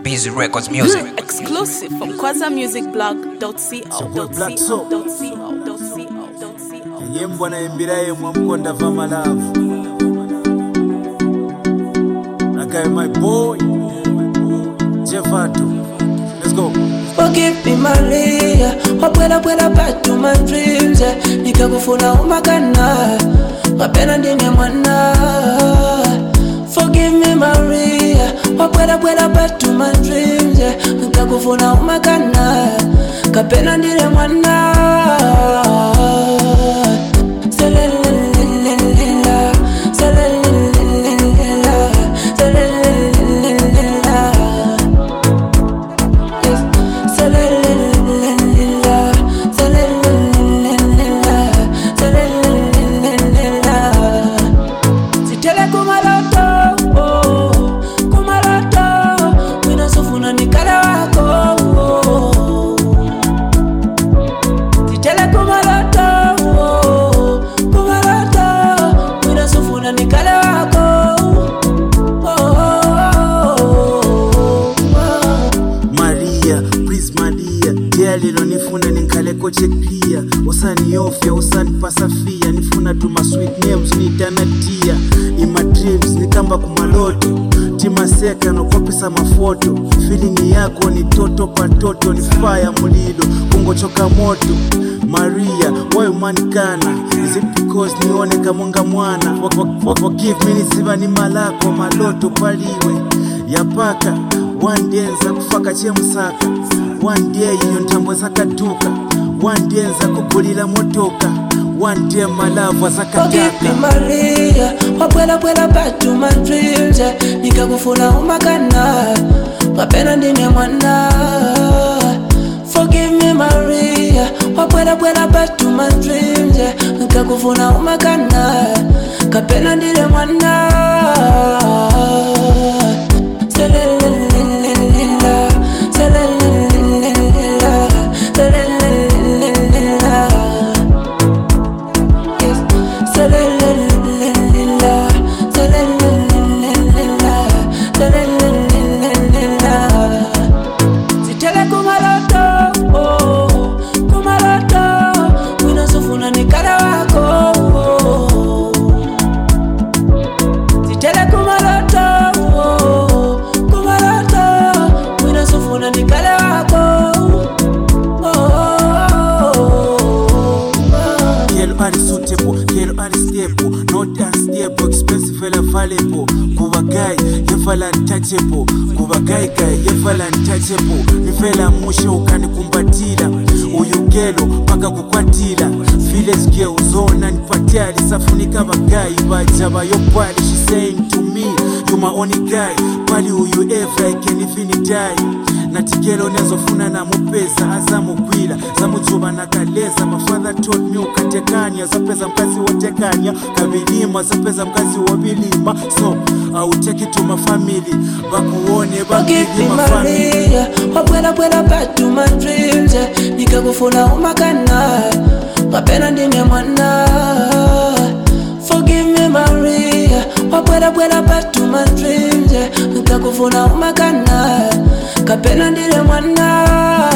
Busy Records Music. Exclusive from kwazamusicblog.co.co. Yembwa na embiraye mwamukonda vama love. Okay, my boy Jefato. Let's go. Forgive me Maria, wapwela back to my dreams. Nikakufuna umakana, mapena ndine mwana. Forgive me Maria, wapwela back to my dreams. Nikakufuna umakana, kapena ndine mwana. Lilo nifuna ninkaleko cheklia Osani ofya, osani pasafia Nifuna tuma sweet names nitanatia In my dreams, nikamba kumaloto Tima seka no kopisa mafoto Feeling yako ni toto kwa toto Ni fire mulilo, kungo choka moto Maria, why umanikana Is it because nione kamonga mwana Forgive me nisiba ni malako Maloto paliwe Yapaka, one day nza kufaka chemusaka One day iyo ntambo zakatuka One day nza kugulila motoka One day my love wazakataka Forgive me Maria, wapwela back to my dreams. Nikakufuna umakana, mapena ndine mwana. Forgive me Maria, wapwela back to my dreams. Nikakufuna umakana, kapena ndine mwana. Not unstable, expensive fella valuable. Kuba guy, ye fella untouchable. Kuba guy, ye fella untouchable. Ni fella mushe ukanikumbatila. Uyugelo, paka kukwatila. Village girl, zona nipatia. Lisafunika bagai, bajaba yopali. She saying to me, you my only guy. Pali uyu ever, I can even die. Natigelo nezofuna na mupesa azamukwila zamujuba na kaleza. My father told me ukatekanya zapeza mkazi wotekanya kabilima zapeza mkazi wabilima. So I will take it to my family bakuone bakili my family. Wapwela back to my dreams. Nikakufuna umakana, mapena ndine mwana. Forgive me Maria, wapwela back to my dreams. Nikakufuna umakana, kapena ndine mwana.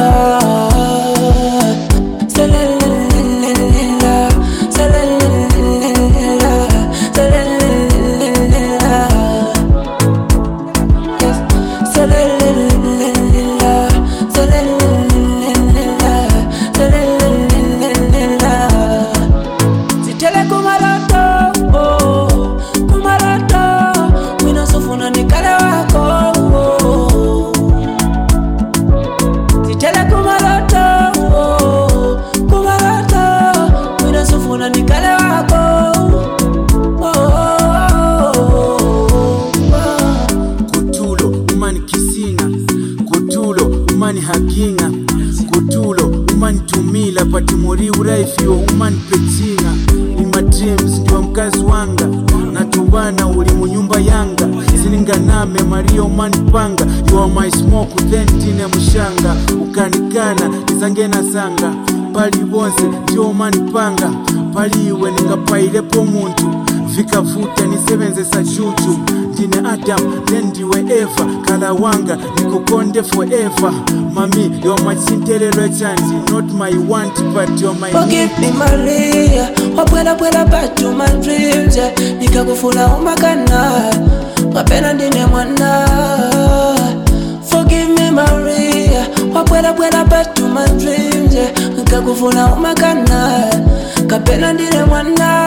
Umani hakinga kutulo umani tumila pati mori uraifio umani petinga. In my dreams ndiwa mkazi wanga natubana uli munyumba yanga sininga name Maria umani panga. You are my smoke utentine mushanga ukanikana izangena sanga pali bonse ndiwa umani panga pali iwe ninga pailepo muntu vikavuta nisebenzesa chuchu ndine Adam then ndiwe Eva kala wanga nikukonde forever mami you're my Cinderella chanzi not my want but you're my Forgive me Maria wabwela back to my dreams nikakufuna umakana mapena ndine mwana Forgive me Maria wabwela back to my dreams nikakufuna umakana kapena ndine mwana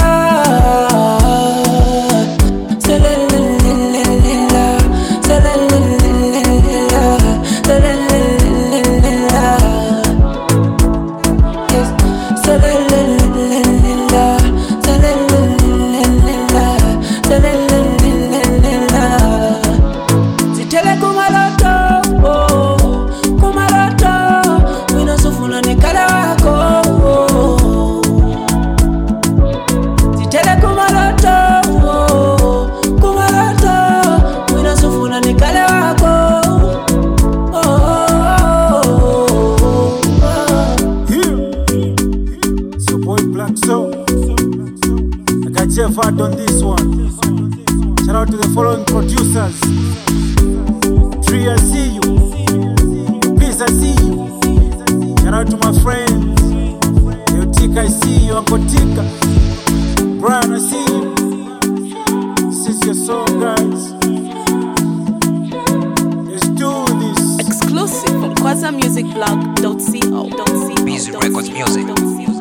So, I got Jeff Hart on this one. Shout out to the following producers. Tree, I see you. Please, I see you. Shout out to my friends. Yo, Tika, I see you. Uncle Tika. Brian, I see you. This is your song, guys. Let's do this. Exclusive from KwazaMusicBlog.co. Busy Records Music.